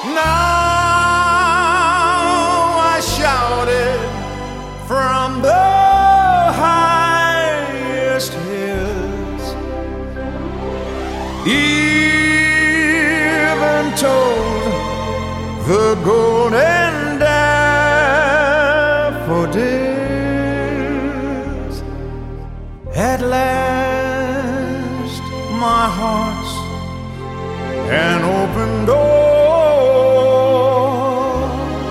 Now I shouted from the highest hills, even told the golden daffodils. At last my heart's an open door,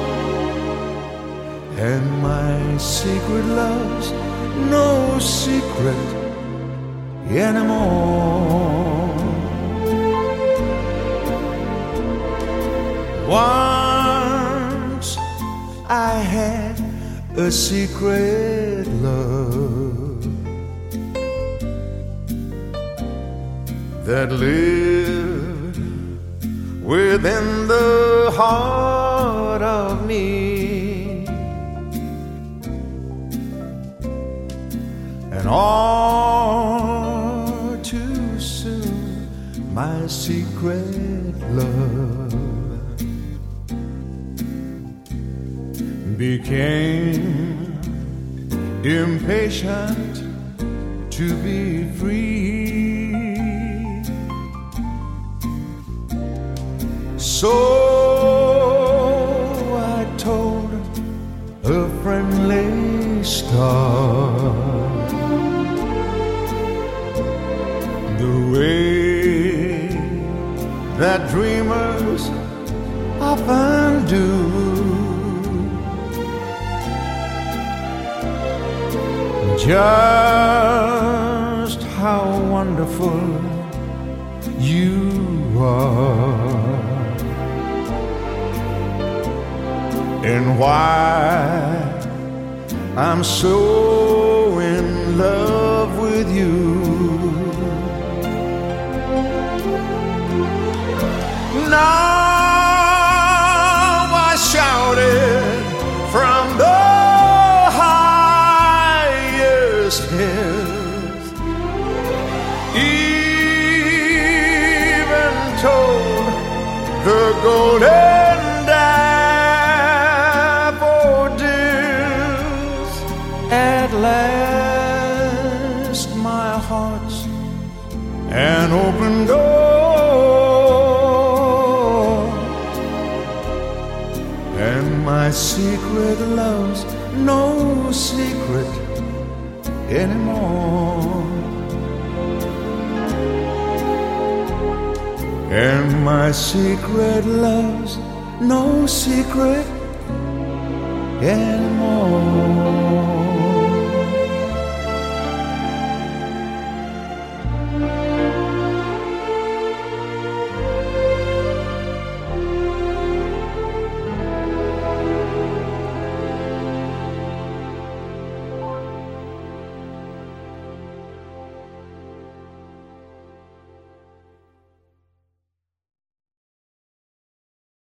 and my secret love's no secret anymore. Once I had a secret love that lived within the heart of me, and all too soon my secret love became impatient to be free. So I told a friendly star the way that dreamers often do. Just how wonderful you are, and why I'm so in love with you. Now I shouted from the hills, even told the golden daffodils. At last my heart's an open door, and my secret love's no secret anymore, and my secret love's no secret anymore.